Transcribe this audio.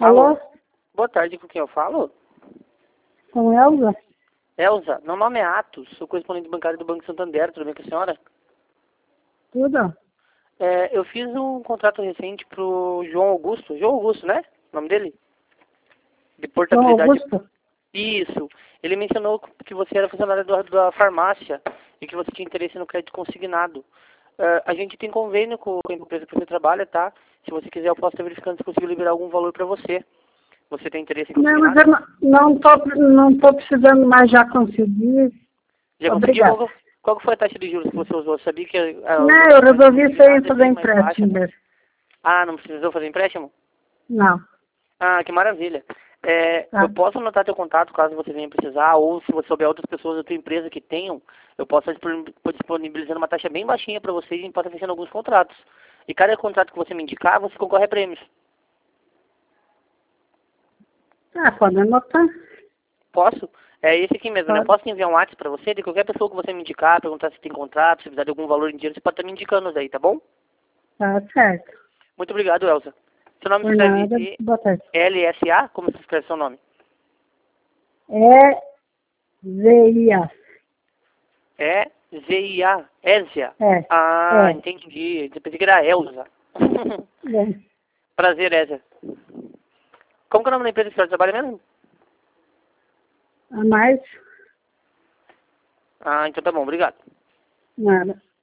Alô? Boa tarde, com quem eu falo? Com Elza? Elza, meu nome é Atos, sou correspondente bancário do Banco Santander, tudo bem com a senhora? Tudo? Eu fiz um contrato recente pro João Augusto, né? O nome dele? De João portabilidade. Augusto? Isso. Ele mencionou que você era funcionário da farmácia e que você tinha interesse no crédito consignado. A gente tem convênio com a empresa que você trabalha, tá? Se você quiser, eu posso estar verificando se consigo liberar algum valor para você. Você tem interesse em Não, mas consignado? eu não tô precisando mais, já consegui. Já conseguiu? Obrigada. Qual que foi a taxa de juros que você usou? Sabia que Não, eu resolvi sair e é fazer bem mais baixa, empréstimo né? mesmo. Ah, não precisou fazer empréstimo? Não. Ah, que maravilha. Tá. Eu posso anotar teu contato caso você venha precisar, ou se você souber outras pessoas da tua empresa que tenham, eu posso estar disponibilizando uma taxa bem baixinha para vocês e posso estar fechando alguns contratos. E cada contrato que você me indicar, você concorre a prêmios. Ah, pode anotar. Posso? É esse aqui mesmo, né? Eu Pode. posso enviar um WhatsApp para você, de qualquer pessoa que você me indicar, perguntar se tem contrato, se precisar de algum valor em dinheiro, você pode estar me indicando daí, tá bom? Tá certo. Muito obrigado, Elza. Seu nome se Por nada. escreve Boa tarde. LSA? Como se escreve seu nome? É ZIA. É ZIA, Ézia. É. Ah, É. entendi. Eu pensei que era Elza. Bem, Prazer, Ézia. Como que é o nome da empresa que você trabalha mesmo? a mais? Ah, então tá bom, obrigado. Nada.